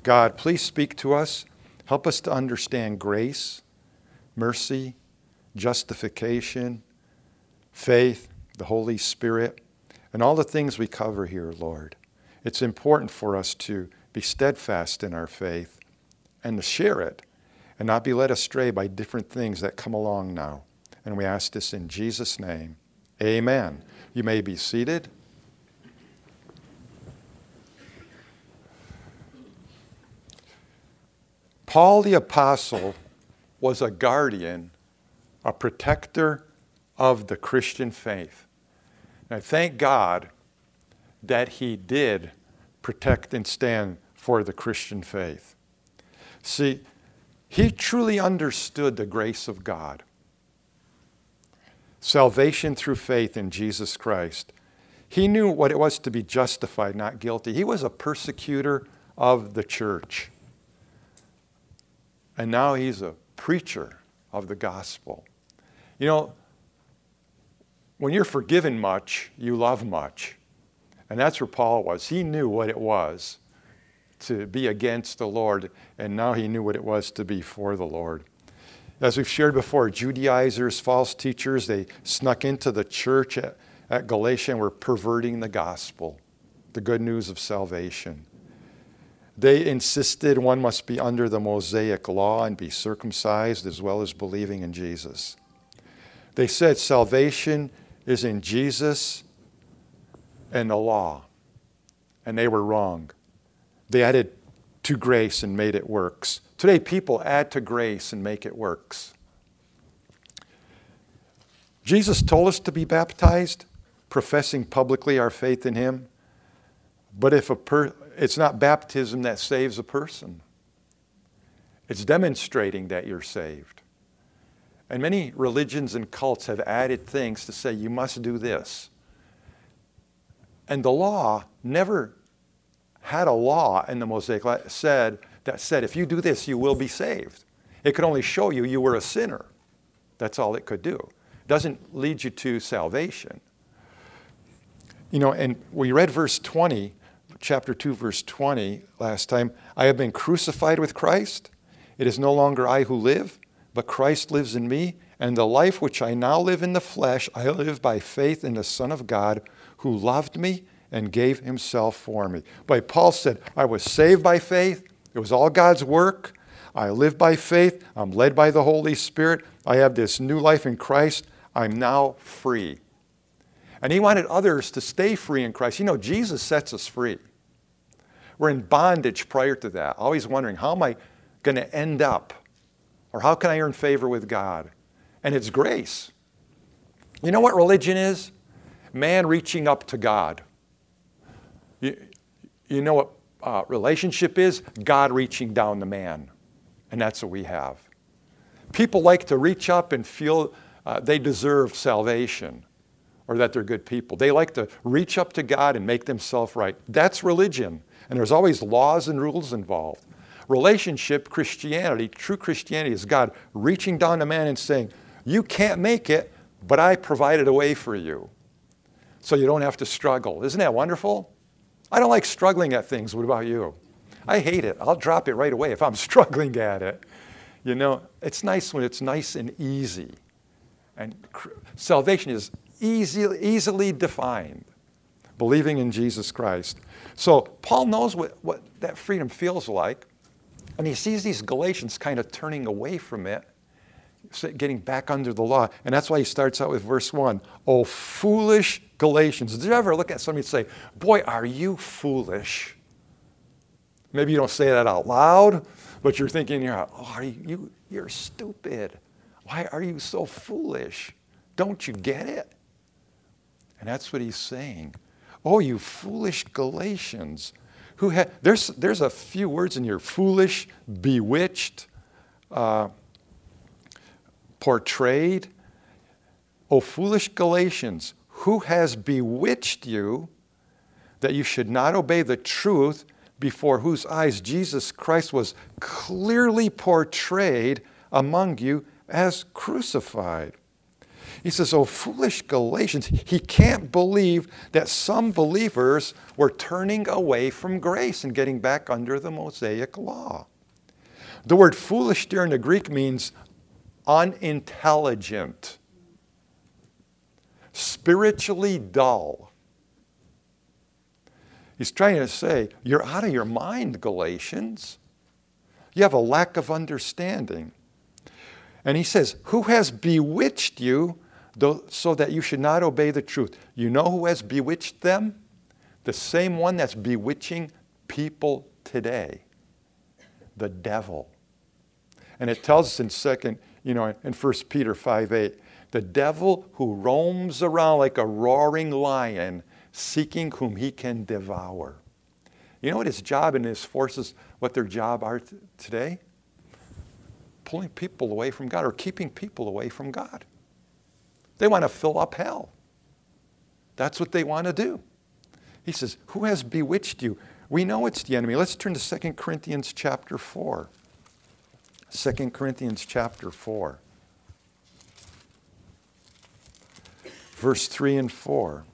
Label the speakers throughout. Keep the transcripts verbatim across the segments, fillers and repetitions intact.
Speaker 1: God, please speak to us. Help us to understand grace, mercy, justification, faith, the Holy Spirit, and all the things we cover here, Lord. It's important for us to be steadfast in our faith and to share it and not be led astray by different things that come along now. And we ask this in Jesus' name. Amen. You may be seated. Paul the Apostle was a guardian, a protector of the Christian faith. And I thank God that he did protect and stand for the Christian faith. See, he truly understood the grace of God. Salvation through faith in Jesus Christ. He knew what it was to be justified, not guilty. He was a persecutor of the church. And now he's a preacher of the gospel. You know, when you're forgiven much, you love much. And that's where Paul was. He knew what it was to be against the Lord, and now he knew what it was to be for the Lord. As we've shared before, Judaizers, false teachers, they snuck into the church at, at Galatia and were perverting the gospel, the good news of salvation. They insisted one must be under the Mosaic law and be circumcised as well as believing in Jesus. They said salvation is in Jesus and the law, and they were wrong. They added to grace and made it works. Today, people add to grace and make it works. Jesus told us to be baptized, professing publicly our faith in him. But if a per- it's not baptism that saves a person. It's demonstrating that you're saved. And many religions and cults have added things to say you must do this. And the law never had a law in the Mosaic law said, that said if you do this, you will be saved. It could only show you you were a sinner. That's all it could do. It doesn't lead you to salvation. You know, and we read verse twenty, chapter two, verse twenty last time. I have been crucified with Christ. It is no longer I who live, but Christ lives in me. And the life which I now live in the flesh, I live by faith in the Son of God, who loved me and gave himself for me. But Paul said, I was saved by faith. It was all God's work. I live by faith. I'm led by the Holy Spirit. I have this new life in Christ. I'm now free. And he wanted others to stay free in Christ. You know, Jesus sets us free. We're in bondage prior to that, always wondering, how am I going to end up? Or how can I earn favor with God? And it's grace. You know what religion is? Man reaching up to God. You, you know what uh, relationship is? God reaching down to man. And that's what we have. People like to reach up and feel uh, they deserve salvation or that they're good people. They like to reach up to God and make themselves right. That's religion. And there's always laws and rules involved. Relationship, Christianity, true Christianity is God reaching down to man and saying, you can't make it, but I provided a way for you. So you don't have to struggle. Isn't that wonderful? I don't like struggling at things. What about you? I hate it. I'll drop it right away if I'm struggling at it. You know, it's nice when it's nice and easy. And cr- salvation is easy, easily defined. Believing in Jesus Christ. So Paul knows what, what that freedom feels like. And he sees these Galatians kind of turning away from it, getting back under the law. And that's why he starts out with verse one. Oh, foolish Galatians. Did you ever look at somebody and say, boy, are you foolish? Maybe you don't say that out loud, but you're thinking in your heart, oh, are you, you, you're stupid. Why are you so foolish? Don't you get it? And that's what he's saying. Oh, you foolish Galatians. Who ha- there's, there's a few words in here. Foolish, bewitched, uh, portrayed. O foolish Galatians, who has bewitched you that you should not obey the truth, before whose eyes Jesus Christ was clearly portrayed among you as crucified? He says, oh, foolish Galatians. He can't believe that some believers were turning away from grace and getting back under the Mosaic law. The word foolish there in the Greek means unintelligent, spiritually dull. He's trying to say, you're out of your mind, Galatians. You have a lack of understanding. And he says, who has bewitched you so that you should not obey the truth? You know who has bewitched them? The same one that's bewitching people today. The devil. And it tells us in second, you know, in First Peter five eight, the devil who roams around like a roaring lion, seeking whom he can devour. You know what his job and his forces, what their job are t- today? Pulling people away from God or keeping people away from God. They want to fill up hell. That's what they want to do. He says, who has bewitched you? We know it's the enemy. Let's turn to Second Corinthians chapter four. Second Corinthians chapter four. Verse three and four.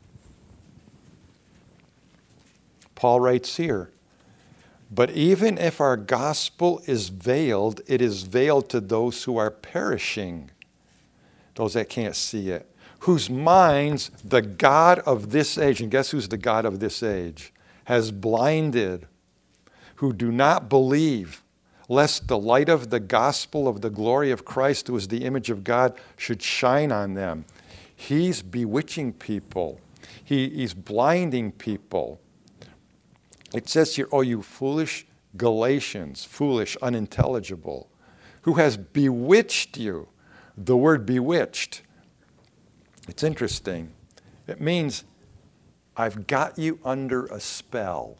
Speaker 1: Paul writes here, but even if our gospel is veiled, it is veiled to those who are perishing, those that can't see it, whose minds the God of this age, and guess who's the God of this age, has blinded, who do not believe, lest the light of the gospel of the glory of Christ, who is the image of God, should shine on them. He's bewitching people. He, he's blinding people. It says here, oh, you foolish Galatians, foolish, unintelligible, who has bewitched you. The word bewitched, it's interesting. It means I've got you under a spell.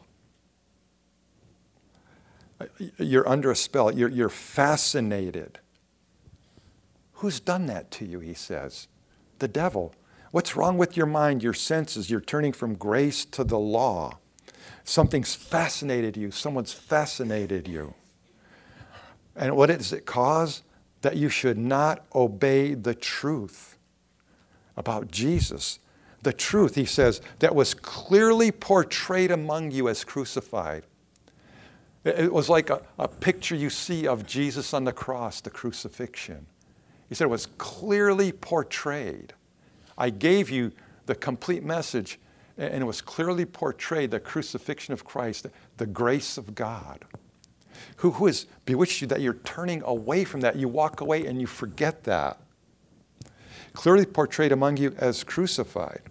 Speaker 1: You're under a spell. You're, you're fascinated. Who's done that to you, he says? The devil. What's wrong with your mind, your senses? You're turning from grace to the law. Something's fascinated you. Someone's fascinated you. And what does it cause? That you should not obey the truth about Jesus. The truth, he says, that was clearly portrayed among you as crucified. It was like a, a picture you see of Jesus on the cross, the crucifixion. He said it was clearly portrayed. I gave you the complete message, and it was clearly portrayed, the crucifixion of Christ, the, the grace of God. Who, who has bewitched you that you're turning away from that? You walk away and you forget that. Clearly portrayed among you as crucified.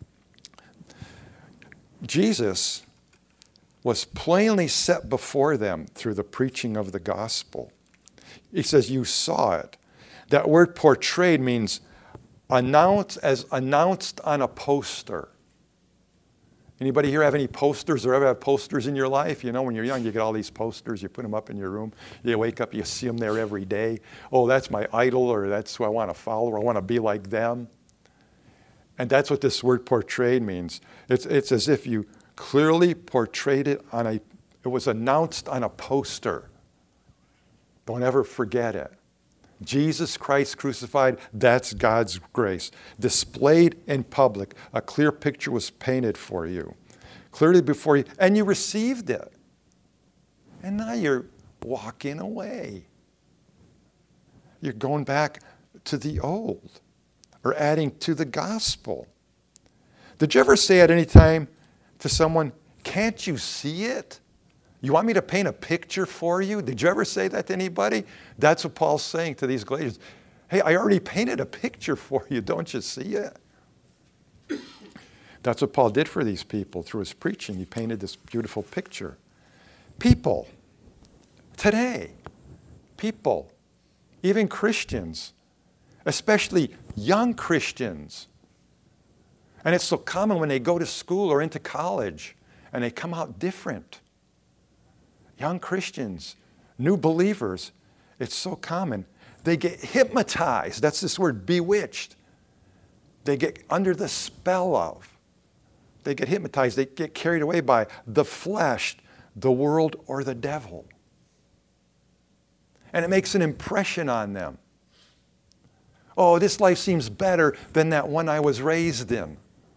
Speaker 1: Jesus was plainly set before them through the preaching of the gospel. He says, you saw it. That word portrayed means announced as announced on a poster. Anybody here have any posters or ever have posters in your life? You know, when you're young, you get all these posters. You put them up in your room. You wake up, you see them there every day. Oh, that's my idol, or that's who I want to follow, or I want to be like them. And that's what this word portrayed means. It's, it's as if you clearly portrayed it on a, it was announced on a poster. Don't ever forget it. Jesus Christ crucified, that's God's grace. Displayed in public, a clear picture was painted for you. Clearly before you, and you received it. And now you're walking away. You're going back to the old, or adding to the gospel. Did you ever say at any time to someone, can't you see it? You want me to paint a picture for you? Did you ever say that to anybody? That's what Paul's saying to these Galatians. Hey, I already painted a picture for you. Don't you see it? That's what Paul did for these people through his preaching. He painted this beautiful picture. People, today, people, even Christians, especially young Christians. And it's so common when they go to school or into college and they come out different. Young Christians, new believers, it's so common. They get hypnotized. That's this word, bewitched. They get under the spell of. They get hypnotized. They get carried away by the flesh, the world, or the devil. And it makes an impression on them. Oh, this life seems better than that one I was raised in.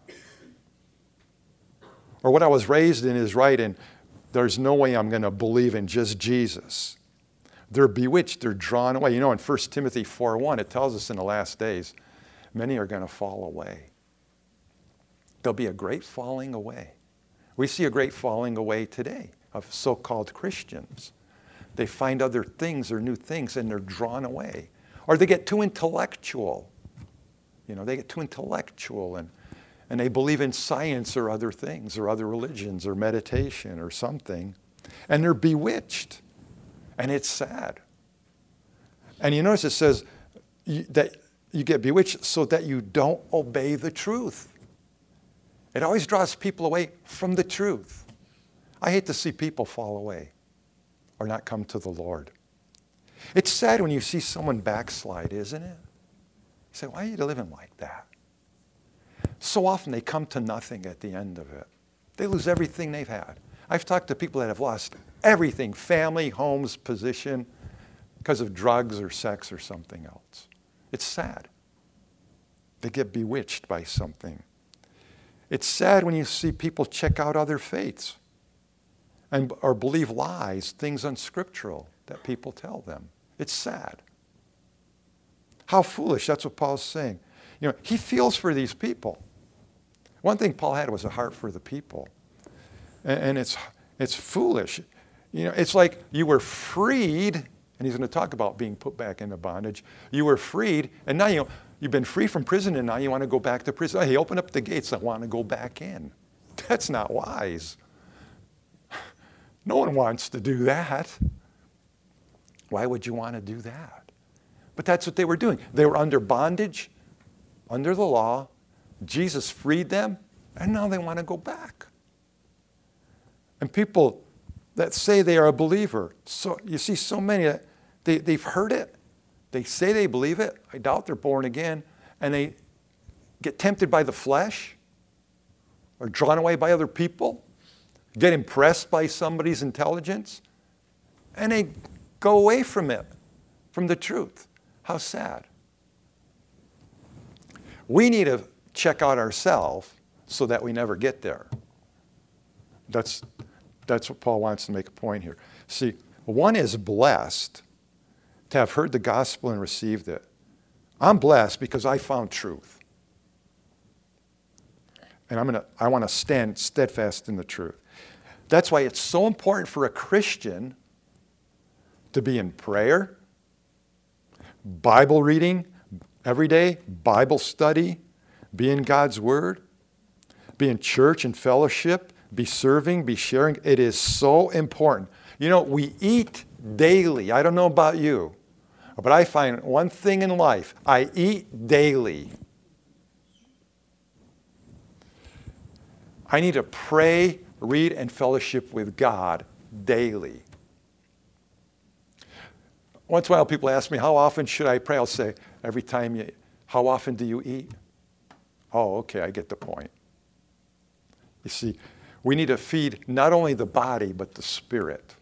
Speaker 1: Or what I was raised in is right, and there's no way I'm going to believe in just Jesus. They're bewitched. They're drawn away. You know, in First Timothy four one, it tells us in the last days, many are going to fall away. There'll be a great falling away. We see a great falling away today of so-called Christians. They find other things or new things, and they're drawn away. Or they get too intellectual. You know, they get too intellectual, and, and they believe in science or other things, or other religions, or meditation, or something. And they're bewitched. And it's sad. And you notice it says you, that you get bewitched so that you don't obey the truth. It always draws people away from the truth. I hate to see people fall away or not come to the Lord. It's sad when you see someone backslide, isn't it? You say, why are you living like that? So often they come to nothing at the end of it. They lose everything they've had. I've talked to people that have lost everything, family, homes, position, because of drugs or sex or something else. It's sad. They get bewitched by something. It's sad when you see people check out other faiths and or believe lies, things unscriptural that people tell them. It's sad. How foolish, that's what Paul's saying. You know, he feels for these people. One thing Paul had was a heart for the people. And, and it's it's foolish. You know, it's like you were freed, and he's going to talk about being put back into bondage. You were freed, and now you, you've been free from prison, and now you want to go back to prison. Oh, he opened up the gates, I want to go back in. That's not wise. No one wants to do that. Why would you want to do that? But that's what they were doing. They were under bondage, under the law. Jesus freed them, and now they want to go back. And people that say they are a believer, so you see so many that they, they've heard it. They say they believe it. I doubt they're born again. And they get tempted by the flesh or drawn away by other people, get impressed by somebody's intelligence, and they go away from it, from the truth. How sad. We need to check out ourselves so that we never get there. That's, that's what Paul wants to make a point here. See, one is blessed to have heard the gospel and received it. I'm blessed because I found truth. And I'm gonna, I want to stand steadfast in the truth. That's why it's so important for a Christian to be in prayer, Bible reading every day, Bible study, be in God's Word, be in church and fellowship, be serving, be sharing. It is so important. You know, we eat daily. I don't know about you, but I find one thing in life. I eat daily. I need to pray, read, and fellowship with God daily. Once in a while people ask me, how often should I pray? I'll say, every time you, how often do you eat? Oh, okay, I get the point. You see, we need to feed not only the body, but the spirit.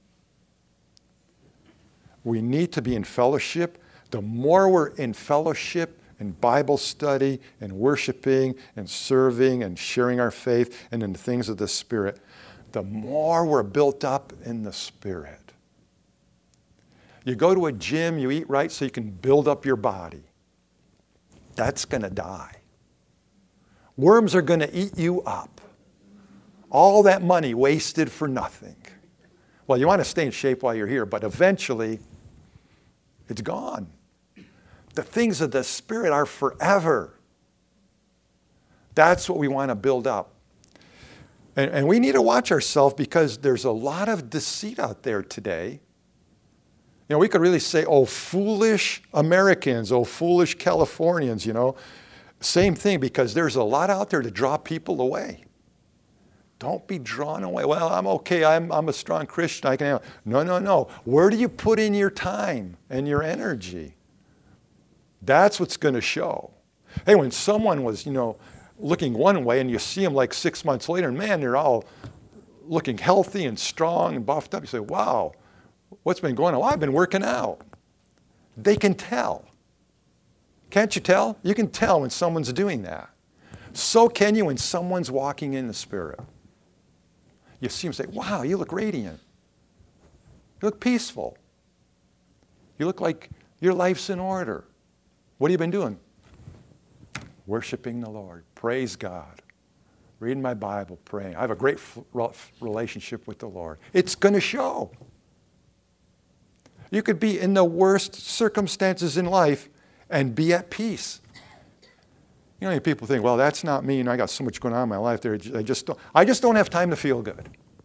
Speaker 1: We need to be in fellowship. The more we're in fellowship, in Bible study, and worshiping, and serving, and sharing our faith, and in the things of the Spirit, the more we're built up in the Spirit. You go to a gym, you eat right so you can build up your body. That's going to die. Worms are going to eat you up. All that money wasted for nothing. Well, you want to stay in shape while you're here, but eventually it's gone. The things of the Spirit are forever. That's what we want to build up. And, and we need to watch ourselves because there's a lot of deceit out there today. You know, we could really say, oh, foolish Americans, oh, foolish Californians, you know. Same thing, because there's a lot out there to draw people away. Don't be drawn away. Well, I'm okay. I'm, I'm a strong Christian. I can handle it. No, no, no. Where do you put in your time and your energy? That's what's going to show. Hey, when someone was, you know, looking one way and you see them like six months later, and man, they're all looking healthy and strong and buffed up. You say, wow, what's been going on? Well, I've been working out. They can tell. Can't you tell? You can tell when someone's doing that. So can you when someone's walking in the Spirit. You see them say, wow, you look radiant. You look peaceful. You look like your life's in order. What have you been doing? Worshiping the Lord. Praise God. Reading my Bible, praying. I have a great relationship with the Lord. It's going to show. You could be in the worst circumstances in life and be at peace. You know, people think, well, that's not me, and I got so much going on in my life there. I just don't, I just don't have time to feel good.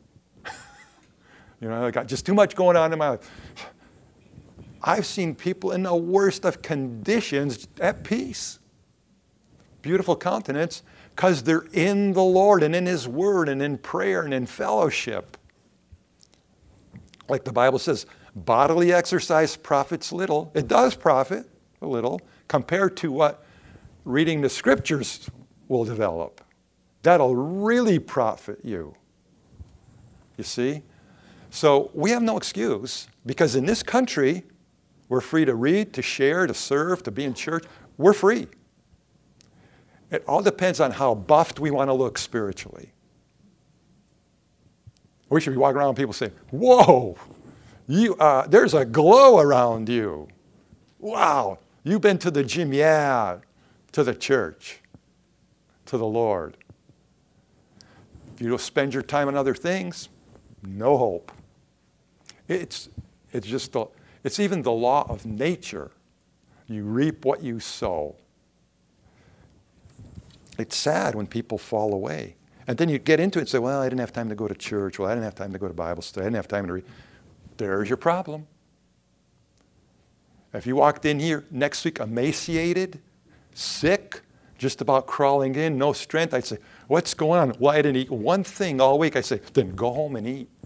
Speaker 1: You know, I got just too much going on in my life. I've seen people in the worst of conditions at peace. Beautiful countenance, because they're in the Lord and in His Word and in prayer and in fellowship. Like the Bible says, bodily exercise profits little. It does profit a little compared to what reading the Scriptures will develop. That'll really profit you. You see? So we have no excuse, because in this country, we're free to read, to share, to serve, to be in church. We're free. It all depends on how buffed we want to look spiritually. We should be walking around and people say, whoa, you, uh, there's a glow around you. Wow, you've been to the gym, yeah, to the church, to the Lord. If you don't spend your time on other things, no hope. It's, it's just, the, it's even the law of nature. You reap what you sow. It's sad when people fall away. And then you get into it and say, well, I didn't have time to go to church. Well, I didn't have time to go to Bible study. I didn't have time to read. There's your problem. If you walked in here next week emaciated, sick, just about crawling in, no strength, I'd say, what's going on? Well, I didn't eat one thing all week. I say, then go home and eat.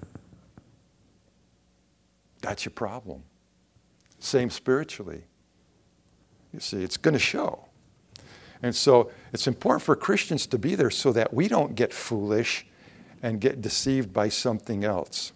Speaker 1: That's your problem. Same spiritually. You see, it's going to show. And so it's important for Christians to be there so that we don't get foolish and get deceived by something else.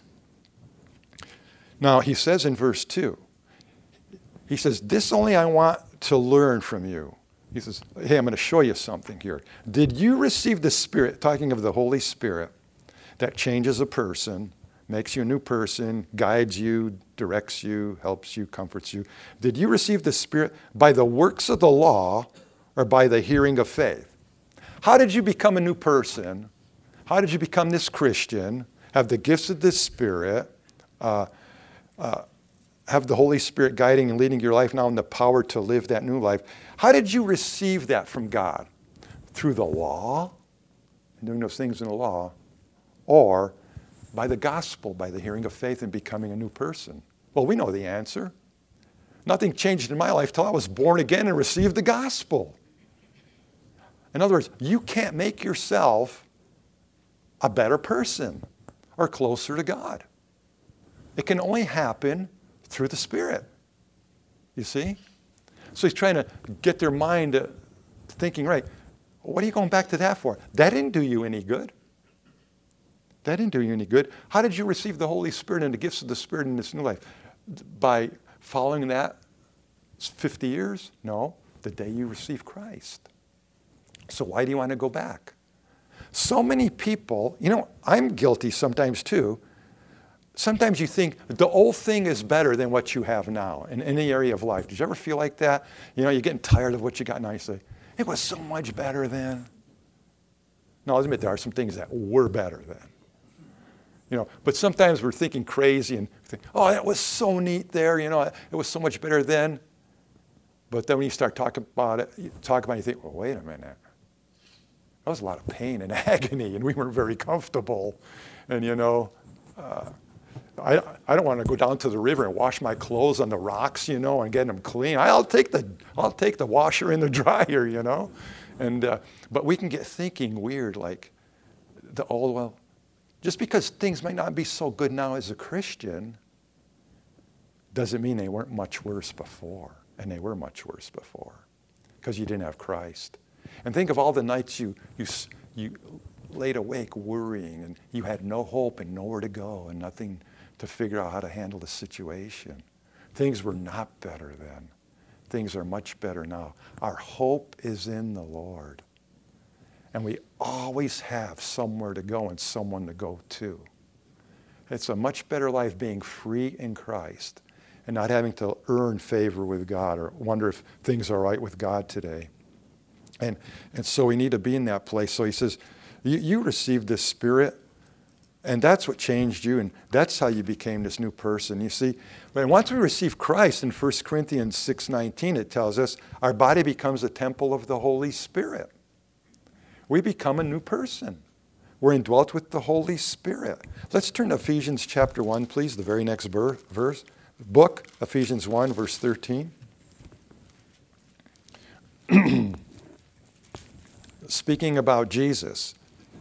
Speaker 1: Now, he says in verse two, he says, this only I want to learn from you. He says, hey, I'm going to show you something here. Did you receive the Spirit, talking of the Holy Spirit, that changes a person, makes you a new person, guides you, directs you, helps you, comforts you? Did you receive the Spirit by the works of the law or by the hearing of faith? How did you become a new person? How did you become this Christian, have the gifts of the Spirit, uh, uh, have the Holy Spirit guiding and leading your life now and the power to live that new life? How did you receive that from God? Through the law, doing those things in the law, or by the gospel, by the hearing of faith and becoming a new person? Well, we know the answer. Nothing changed in my life till I was born again and received the gospel. In other words, you can't make yourself a better person or closer to God. It can only happen through the Spirit. You see? So he's trying to get their mind to thinking, right, what are you going back to that for? That didn't do you any good. That didn't do you any good. How did you receive the Holy Spirit and the gifts of the Spirit in this new life? By following that fifty years? No, the day you received Christ. So why do you want to go back? So many people, you know, I'm guilty sometimes too. Sometimes you think the old thing is better than what you have now in any area of life. Did you ever feel like that? You know, you're getting tired of what you got now. You say, it was so much better then. No, I'll admit there are some things that were better then. You know, but sometimes we're thinking crazy and think, oh, that was so neat there. You know, it was so much better then. But then when you start talking about it, you talk about it, you think, well, wait a minute. That was a lot of pain and agony, and we weren't very comfortable. And, you know, uh, I, I don't want to go down to the river and wash my clothes on the rocks, you know, and get them clean. I'll take the, I'll take the washer and the dryer, you know. And, uh, but we can get thinking weird, like, the old, well, just because things might not be so good now as a Christian doesn't mean they weren't much worse before. And they were much worse before because you didn't have Christ. And think of all the nights you, you, you laid awake worrying and you had no hope and nowhere to go and nothing to figure out how to handle the situation. Things were not better then. things are much better now. Our hope is in the Lord. And we always have somewhere to go and someone to go to. It's a much better life being free in Christ and not having to earn favor with God or wonder if things are right with God today. And, and so we need to be in that place. So he says, you, you received this Spirit, and that's what changed you, and that's how you became this new person. You see, but once we receive Christ in First Corinthians six nineteen, it tells us our body becomes a temple of the Holy Spirit. We become a new person. We're indwelt with the Holy Spirit. Let's turn to Ephesians chapter one, please, the very next verse. Book, Ephesians one, verse thirteen. Speaking about Jesus.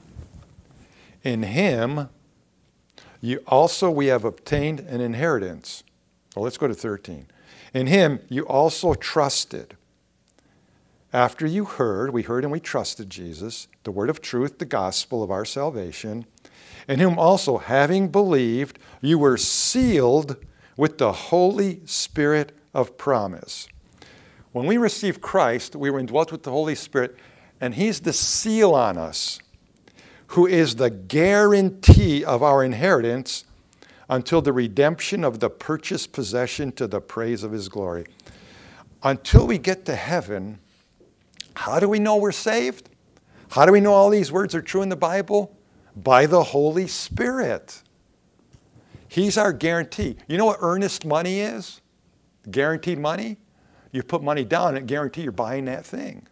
Speaker 1: In him, you also we have obtained an inheritance. Well, let's go to thirteen. In him, you also trusted. After you heard, we heard and we trusted Jesus, the word of truth, the gospel of our salvation, in whom also, having believed, you were sealed with the Holy Spirit of promise. When we received Christ, we were indwelt with the Holy Spirit, and he's the seal on us, who is the guarantee of our inheritance until the redemption of the purchased possession to the praise of his glory. Until we get to heaven, how do we know we're saved? How do we know all these words are true in the Bible? By the Holy Spirit. He's our guarantee. You know what earnest money is? Guaranteed money? You put money down and guarantee you're buying that thing.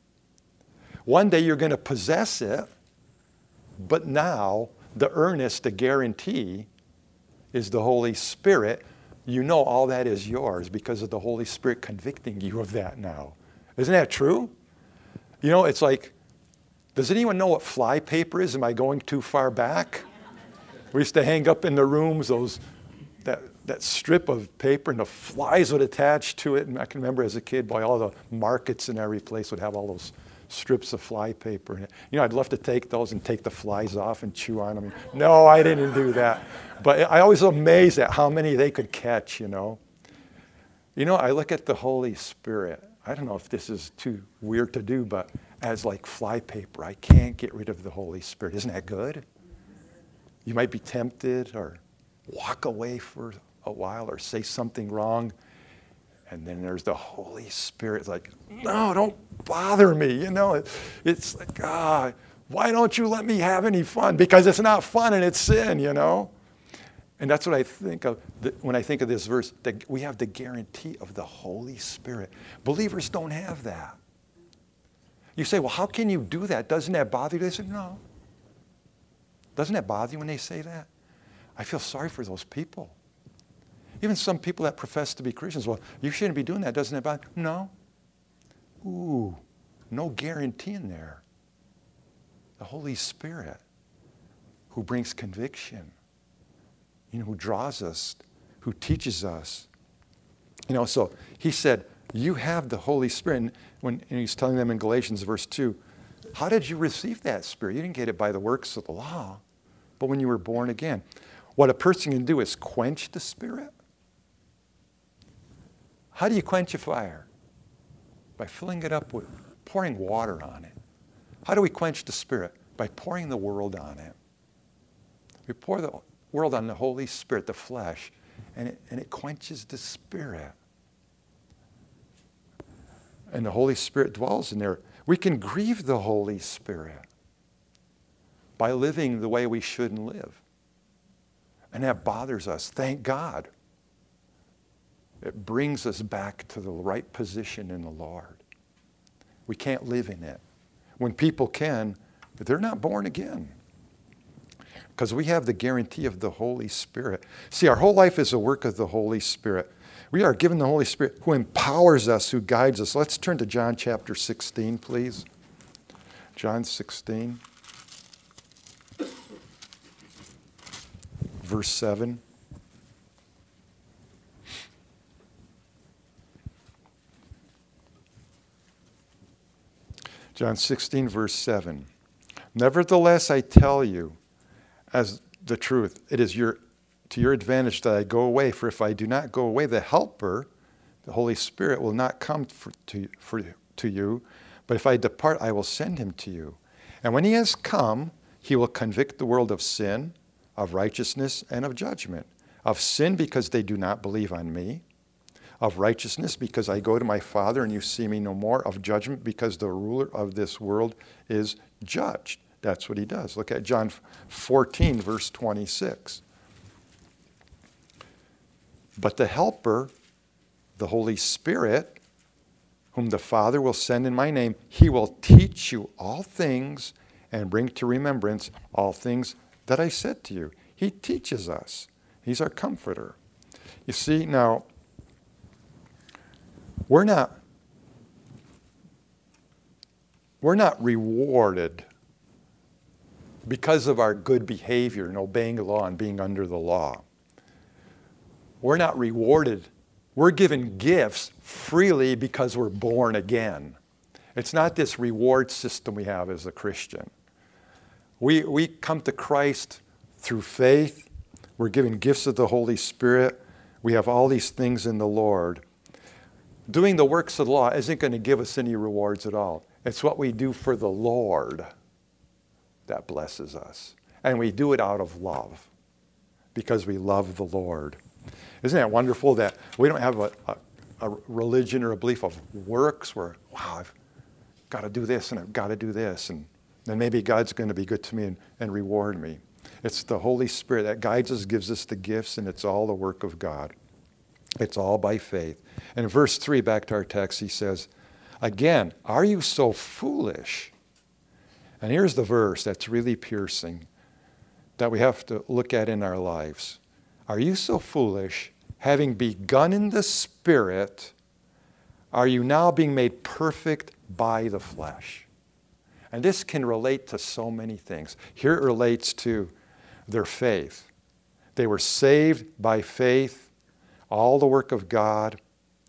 Speaker 1: One day you're going to possess it, but now the earnest, the guarantee, is the Holy Spirit. You know all that is yours because of the Holy Spirit convicting you of that now. Isn't that true? You know, it's like, does anyone know what fly paper is? Am I going too far back? We used to hang up in the rooms those that, that strip of paper, and the flies would attach to it. And I can remember as a kid, boy, all the markets in every place would have all those strips of fly paper in it. You know, I'd love to take those and take the flies off and chew on them. No, I didn't do that. But I always was amazed at how many they could catch, you know. You know, I look at the Holy Spirit. I don't know if this is too weird to do, but as like fly paper, I can't get rid of the Holy Spirit. Isn't that good? You might be tempted or walk away for a while or say something wrong. And then there's the Holy Spirit. It's like, no, don't bother me. You know, it, it's like, ah, why don't you let me have any fun? Because it's not fun and it's sin, you know. And that's what I think of when I think of this verse, that we have the guarantee of the Holy Spirit. Believers don't have that. You say, well, how can you do that? Doesn't that bother you? They say, no. Doesn't that bother you when they say that? I feel sorry for those people. Even some people that profess to be Christians, well, you shouldn't be doing that. Doesn't it bother you? No. Ooh, no guarantee in there. The Holy Spirit who brings conviction. You know, who draws us, who teaches us. You know, so he said, you have the Holy Spirit. And when and he's telling them in Galatians verse two, how did you receive that Spirit? You didn't get it by the works of the law, but when you were born again. What a person can do is quench the Spirit. How do you quench a fire? By filling it up with, pouring water on it. How do we quench the Spirit? By pouring the world on it. We pour the world on the Holy Spirit, the flesh, and it, and it quenches the Spirit. And the Holy Spirit dwells in there. We can grieve the Holy Spirit by living the way we shouldn't live. And that bothers us. Thank God. It brings us back to the right position in the Lord. We can't live in it. When people can, but they're not born again. Because we have the guarantee of the Holy Spirit. See, our whole life is a work of the Holy Spirit. We are given the Holy Spirit who empowers us, who guides us. Let's turn to John chapter sixteen, please. John sixteen, verse seven. John sixteen, verse seven. Nevertheless, I tell you, as the truth, it is your to your advantage that I go away, for if I do not go away, the Helper, the Holy Spirit, will not come for, to, for, to you, but if I depart, I will send him to you. And when he has come, he will convict the world of sin, of righteousness, and of judgment. Of sin, because they do not believe on me. Of righteousness, because I go to my Father and you see me no more. Of judgment, because the ruler of this world is judged. That's what he does. Look at John fourteen, verse twenty-six. But the Helper, the Holy Spirit, whom the Father will send in my name, he will teach you all things and bring to remembrance all things that I said to you. He teaches us. He's our comforter. You see, now, we're not, we're not rewarded because of our good behavior and obeying the law and being under the law. We're not rewarded. We're given gifts freely because we're born again. It's not this reward system we have as a Christian. We, we come to Christ through faith. We're given gifts of the Holy Spirit. We have all these things in the Lord. Doing the works of the law isn't going to give us any rewards at all. It's what we do for the Lord that blesses us. And we do it out of love because we love the Lord. Isn't that wonderful that we don't have a, a, a religion or a belief of works where, wow, I've got to do this and I've got to do this, and then maybe God's going to be good to me and, and reward me. It's the Holy Spirit that guides us, gives us the gifts, and it's all the work of God. It's all by faith. And in verse three, back to our text, he says, again, are you so foolish? And here's the verse that's really piercing that we have to look at in our lives. Are you so foolish, having begun in the Spirit, are you now being made perfect by the flesh? And this can relate to so many things. Here it relates to their faith. They were saved by faith, all the work of God.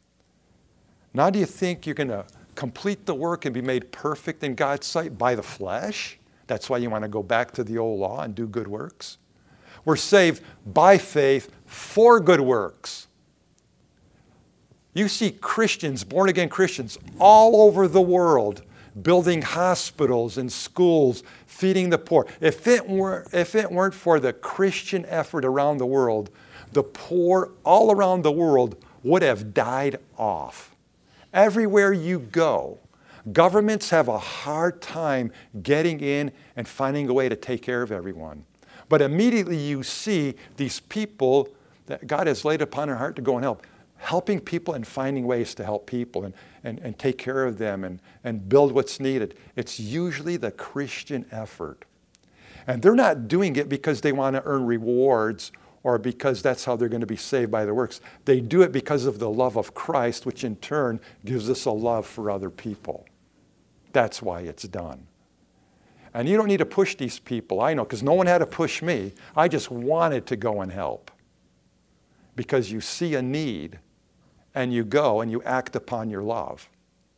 Speaker 1: Now do you think you're going to complete the work and be made perfect in God's sight by the flesh? That's why you want to go back to the old law and do good works. We're saved by faith for good works. You see Christians, born-again Christians, all over the world building hospitals and schools, feeding the poor. If it weren't, if it weren't for the Christian effort around the world, the poor all around the world would have died off. Everywhere you go, governments have a hard time getting in and finding a way to take care of everyone. But immediately you see these people that God has laid upon our heart to go and help, helping people and finding ways to help people and, and, and take care of them and, and build what's needed. It's usually the Christian effort. And they're not doing it because they want to earn rewards or because that's how they're going to be saved by their works. They do it because of the love of Christ, which in turn gives us a love for other people. That's why it's done. And you don't need to push these people, I know, because no one had to push me. I just wanted to go and help. Because you see a need, and you go and you act upon your love.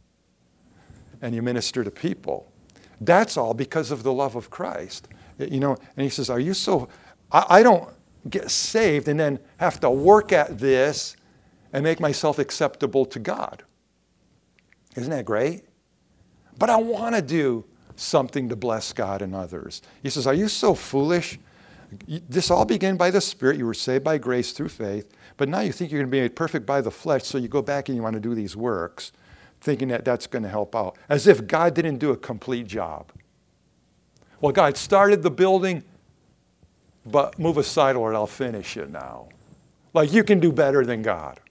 Speaker 1: And you minister to people. That's all because of the love of Christ. You know, and he says, are you so, I, I don't get saved and then have to work at this and make myself acceptable to God. Isn't that great? But I want to do something to bless God and others. He says, are you so foolish? This all began by the Spirit. You were saved by grace through faith. But now you think you're going to be made perfect by the flesh, so you go back and you want to do these works, thinking that that's going to help out. As if God didn't do a complete job. Well, God started the building, but move aside or I'll finish it now. Like you can do better than God.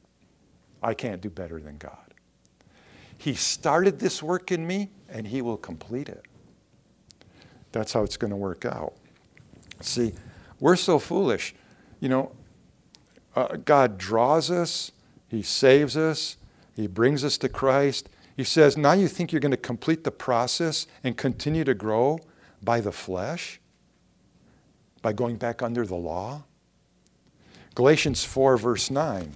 Speaker 1: I can't do better than God. He started this work in me, and he will complete it. That's how it's going to work out. See, we're so foolish. You know, uh, God draws us. He saves us. He brings us to Christ. He says, now you think you're going to complete the process and continue to grow by the flesh? By going back under the law? Galatians four, verse nine.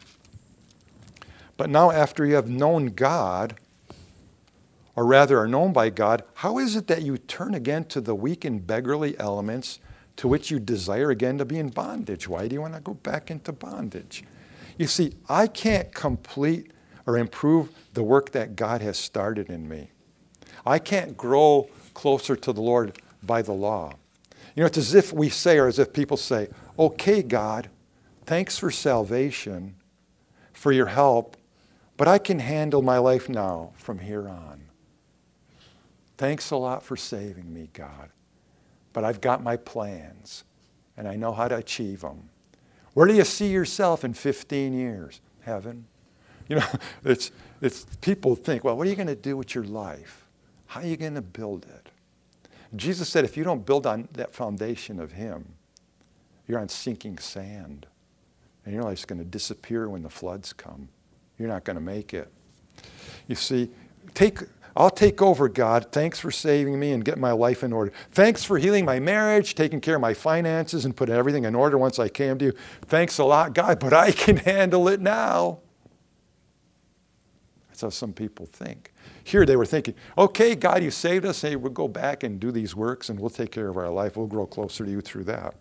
Speaker 1: But now after you have known God, or rather are known by God, how is it that you turn again to the weak and beggarly elements to which you desire again to be in bondage? Why do you want to go back into bondage? You see, I can't complete or improve the work that God has started in me. I can't grow closer to the Lord by the law. You know, it's as if we say, or as if people say, okay, God, thanks for salvation, for your help, but I can handle my life now from here on. Thanks a lot for saving me, God, but I've got my plans, and I know how to achieve them. Where do you see yourself in fifteen years? Heaven. You know, it's, it's, people think, well, what are you going to do with your life? How are you going to build it? Jesus said, if you don't build on that foundation of him, you're on sinking sand. And your life's going to disappear when the floods come. You're not going to make it. You see, take, I'll take over, God. Thanks for saving me and getting my life in order. Thanks for healing my marriage, taking care of my finances, and putting everything in order once I came to you. Thanks a lot, God, but I can handle it now. That's how some people think. Here they were thinking, okay, God, you saved us. Hey, we'll go back and do these works, and we'll take care of our life. We'll grow closer to you through that.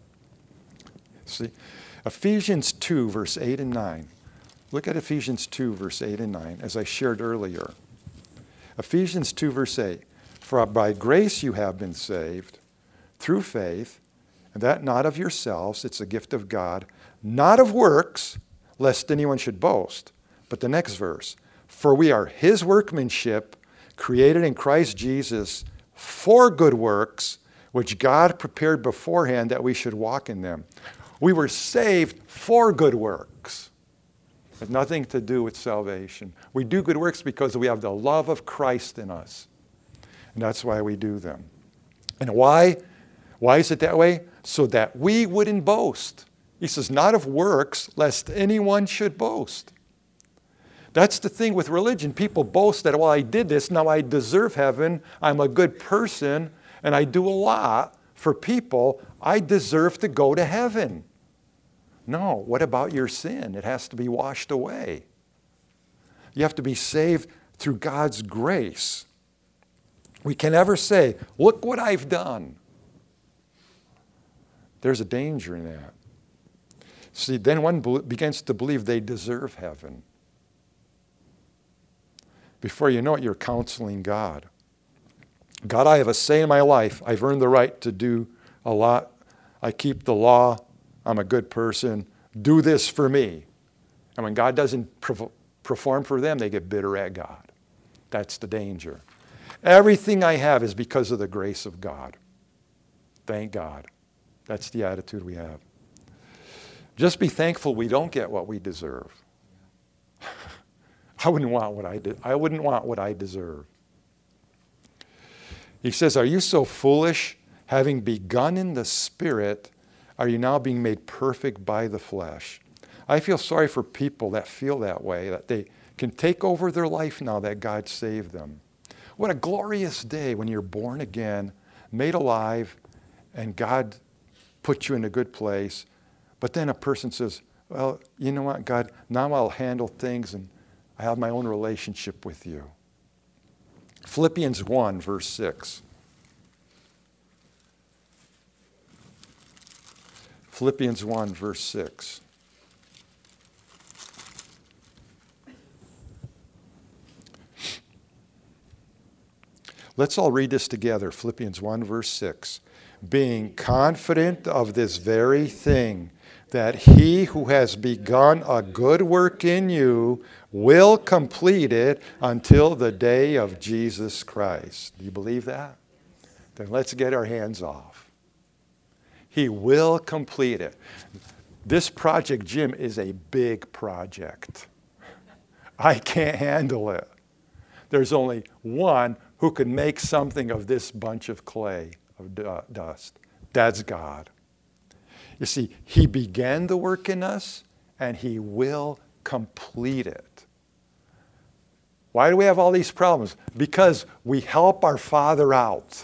Speaker 1: See, Ephesians two, verse eight and nine. Look at Ephesians two, verse eight and nine, as I shared earlier. Ephesians two, verse eight. For by grace you have been saved through faith, and that not of yourselves, it's a gift of God, not of works, lest anyone should boast. But the next verse. For we are his workmanship, created in Christ Jesus for good works, which God prepared beforehand that we should walk in them. We were saved for good works. It has nothing to do with salvation. We do good works because we have the love of Christ in us. And that's why we do them. And why? Why is it that way? So that we wouldn't boast. He says, not of works, lest anyone should boast. That's the thing with religion. People boast that, well, I did this, now I deserve heaven, I'm a good person, and I do a lot for people, I deserve to go to heaven. No, what about your sin? It has to be washed away. You have to be saved through God's grace. We can never say, look what I've done. There's a danger in that. See, then one begins to believe they deserve heaven. Before you know it, you're counseling God. God, I have a say in my life. I've earned the right to do a lot. I keep the law. I'm a good person. Do this for me. And when God doesn't perform for them, they get bitter at God. That's the danger. Everything I have is because of the grace of God. Thank God. That's the attitude we have. Just be thankful we don't get what we deserve. I wouldn't want what I did. I wouldn't want what I deserve. He says, are you so foolish? Having begun in the Spirit, are you now being made perfect by the flesh? I feel sorry for people that feel that way, that they can take over their life now that God saved them. What a glorious day when you're born again, made alive, and God put you in a good place. But then a person says, well, you know what, God, now I'll handle things and I have my own relationship with you. Philippians one, verse six. Philippians one, verse six. Let's all read this together. Philippians one, verse six. Being confident of this very thing, that he who has begun a good work in you will complete it until the day of Jesus Christ. Do you believe that? Then let's get our hands off. He will complete it. This project, Jim, is a big project. I can't handle it. There's only one who can make something of this bunch of clay, of dust. That's God. You see, he began the work in us, and he will complete it. Why do we have all these problems? Because we help our Father out.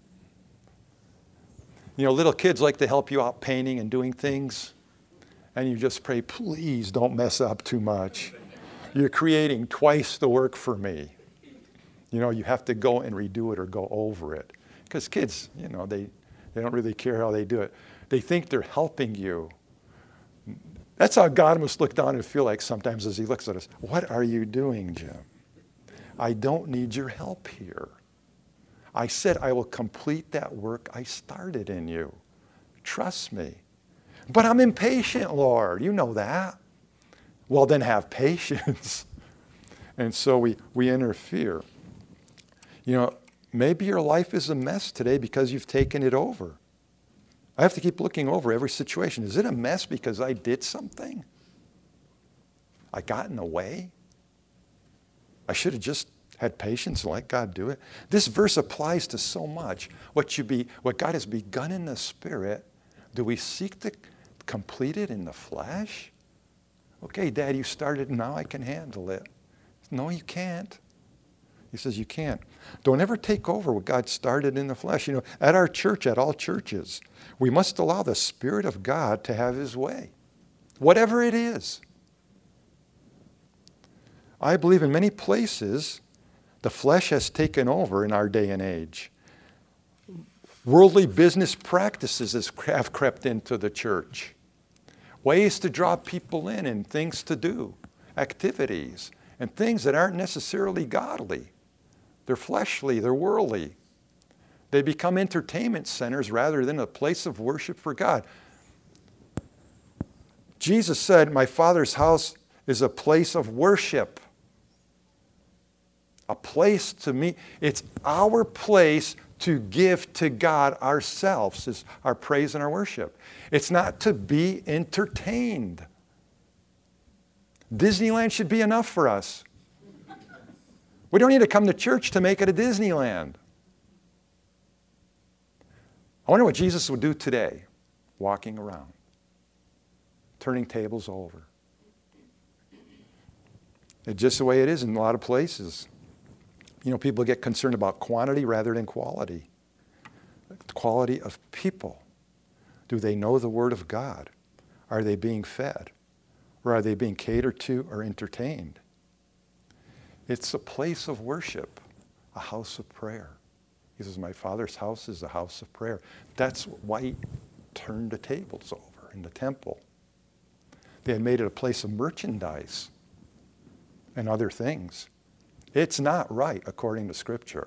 Speaker 1: You know, little kids like to help you out painting and doing things, and you just pray, please don't mess up too much. You're creating twice the work for me. You know, you have to go and redo it or go over it. Because kids, you know, they, they don't really care how they do it. They think they're helping you. That's how God must look down and feel like sometimes as he looks at us. What are you doing, Jim? I don't need your help here. I said I will complete that work I started in you. Trust me. But I'm impatient, Lord. You know that. Well, then have patience. And so we, we interfere. You know, maybe your life is a mess today because you've taken it over. I have to keep looking over every situation. Is it a mess because I did something? I got in the way? I should have just had patience and let God do it. This verse applies to so much. What you be, what God has begun in the Spirit, do we seek to complete it in the flesh? Okay, Dad, you started, now I can handle it. No, you can't. He says you can't. Don't ever take over what God started in the flesh. You know, at our church, at all churches, we must allow the Spirit of God to have his way, whatever it is. I believe in many places, the flesh has taken over in our day and age. Worldly business practices have crept into the church. Ways to draw people in and things to do, activities, and things that aren't necessarily godly. They're fleshly, they're worldly. They become entertainment centers rather than a place of worship for God. Jesus said, my Father's house is a place of worship. A place to meet. It's our place to give to God ourselves, is our praise and our worship. It's not to be entertained. Disneyland should be enough for us. We don't need to come to church to make it a Disneyland. I wonder what Jesus would do today, walking around, turning tables over. It's just the way it is in a lot of places. You know, people get concerned about quantity rather than quality. The quality of people. Do they know the Word of God? Are they being fed? Or are they being catered to or entertained? It's a place of worship, a house of prayer. He says, my Father's house is a house of prayer. That's why he turned the tables over in the temple. They had made it a place of merchandise and other things. It's not right according to Scripture.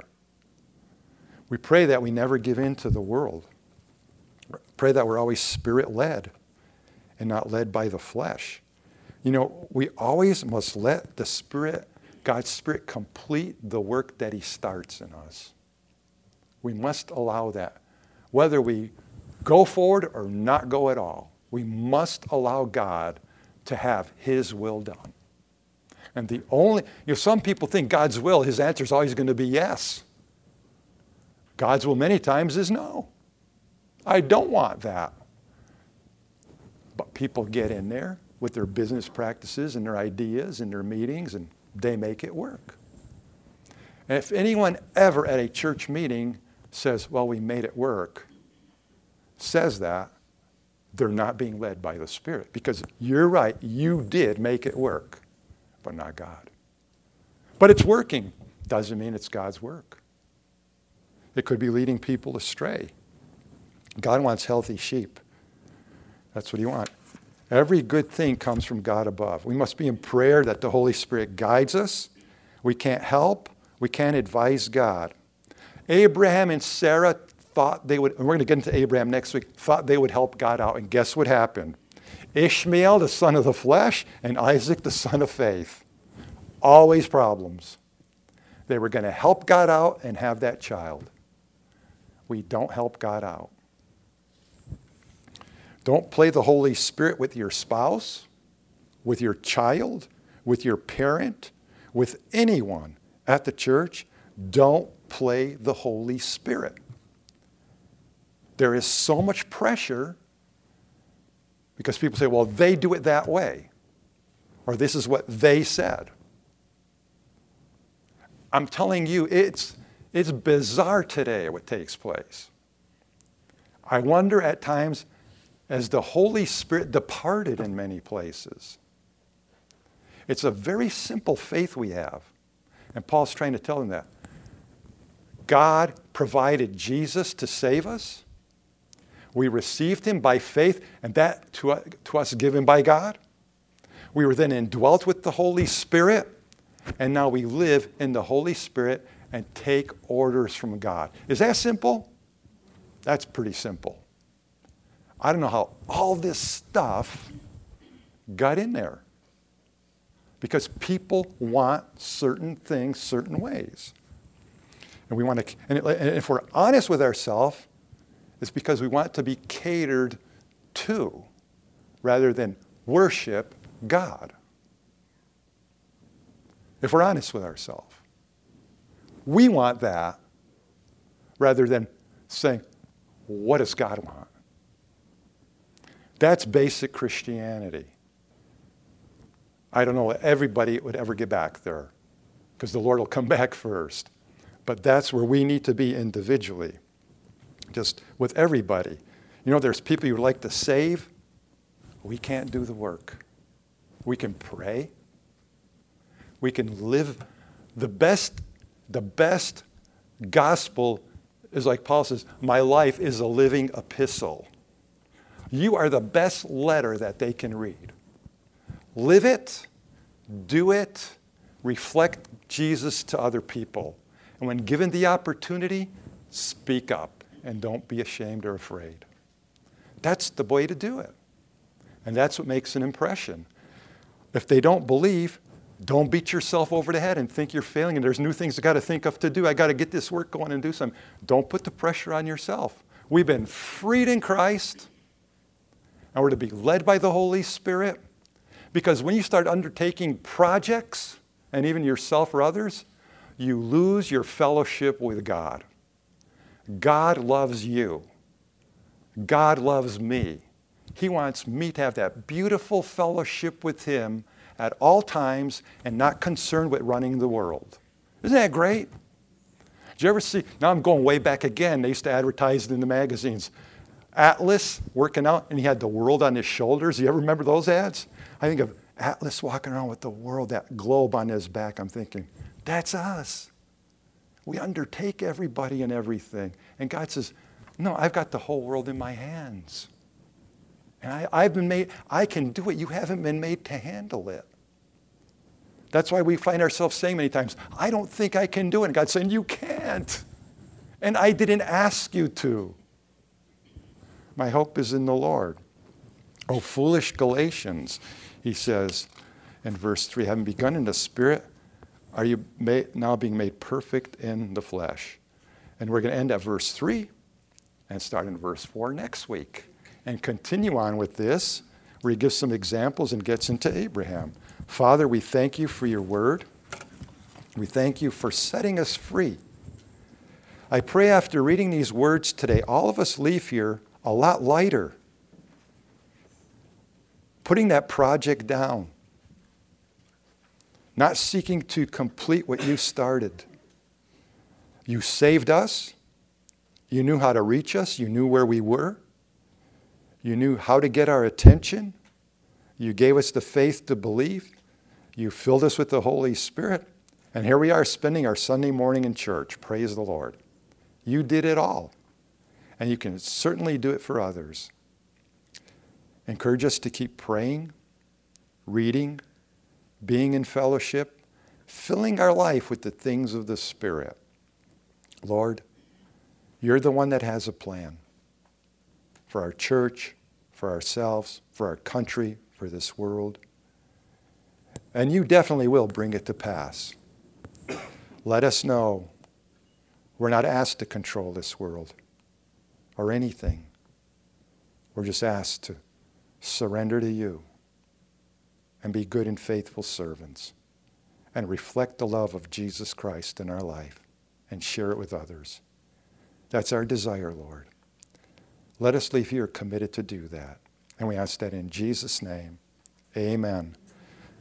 Speaker 1: We pray that we never give in to the world. Pray that we're always Spirit-led and not led by the flesh. You know, we always must let the Spirit, God's Spirit, complete the work that he starts in us. We must allow that. Whether we go forward or not go at all, we must allow God to have his will done. And the only, you know, some people think God's will, his answer is always going to be yes. God's will many times is no. I don't want that. But people get in there with their business practices and their ideas and their meetings, and they make it work. And if anyone ever at a church meeting says, well, we made it work, says that, they're not being led by the Spirit. Because you're right, you did make it work, but not God. But it's working. Doesn't mean it's God's work. It could be leading people astray. God wants healthy sheep. That's what he wants. Every good thing comes from God above. We must be in prayer that the Holy Spirit guides us. We can't help. We can't advise God. Abraham and Sarah thought they would, and we're going to get into Abraham next week, thought they would help God out. And guess what happened? Ishmael, the son of the flesh, and Isaac, the son of faith. Always problems. They were going to help God out and have that child. We don't help God out. Don't play the Holy Spirit with your spouse, with your child, with your parent, with anyone at the church. Don't play the Holy Spirit. There is so much pressure because people say, well, they do it that way, or this is what they said. I'm telling you, it's, it's bizarre today what takes place. I wonder at times, as the Holy Spirit departed in many places. It's a very simple faith we have. And Paul's trying to tell them that. God provided Jesus to save us. We received him by faith, and that to, to us given by God. We were then indwelt with the Holy Spirit, and now we live in the Holy Spirit and take orders from God. Is that simple? That's pretty simple. I don't know how all this stuff got in there. Because people want certain things certain ways. And we want to, and if we're honest with ourselves, it's because we want to be catered to rather than worship God. If we're honest with ourselves, we want that rather than saying, what does God want? That's basic Christianity. I don't know if everybody would ever get back there because the Lord will come back first. But that's where we need to be individually, just with everybody. You know, there's people you would like to save. We can't do the work. We can pray. We can live. The best, the best gospel is like Paul says, my life is a living epistle. You are the best letter that they can read. Live it, do it, reflect Jesus to other people. And when given the opportunity, speak up and don't be ashamed or afraid. That's the way to do it. And that's what makes an impression. If they don't believe, don't beat yourself over the head and think you're failing and there's new things I got to think of to do. I got to get this work going and do something. Don't put the pressure on yourself. We've been freed in Christ and we're to be led by the Holy Spirit. Because when you start undertaking projects, and even yourself or others, you lose your fellowship with God. God loves you. God loves me. He wants me to have that beautiful fellowship with him at all times and not concerned with running the world. Isn't that great? Did you ever see, now I'm going way back again, they used to advertise it in the magazines. Atlas working out and he had the world on his shoulders. You ever remember those ads? I think of Atlas walking around with the world, that globe on his back. I'm thinking, that's us. We undertake everybody and everything. And God says, no, I've got the whole world in my hands. And I, I've been made, I can do it. You haven't been made to handle it. That's why we find ourselves saying many times, I don't think I can do it. And God's saying, you can't. And I didn't ask you to. My hope is in the Lord. Oh, foolish Galatians, he says in verse three, having begun in the Spirit, are you made, now being made perfect in the flesh? And we're going to end at verse three and start in verse four next week and continue on with this where he gives some examples and gets into Abraham. Father, we thank you for your word. We thank you for setting us free. I pray after reading these words today, all of us leave here a lot lighter, putting that project down, not seeking to complete what you started. You saved us. You knew how to reach us. You knew where we were. You knew how to get our attention. You gave us the faith to believe. You filled us with the Holy Spirit. And here we are spending our Sunday morning in church. Praise the Lord. You did it all. And you can certainly do it for others. Encourage us to keep praying, reading, being in fellowship, filling our life with the things of the Spirit. Lord, you're the one that has a plan for our church, for ourselves, for our country, for this world. And you definitely will bring it to pass. Let us know we're not asked to control this world or anything. We're just asked to surrender to you and be good and faithful servants and reflect the love of Jesus Christ in our life and share it with others. That's our desire, Lord. Let us leave here committed to do that. And we ask that in Jesus' name. Amen.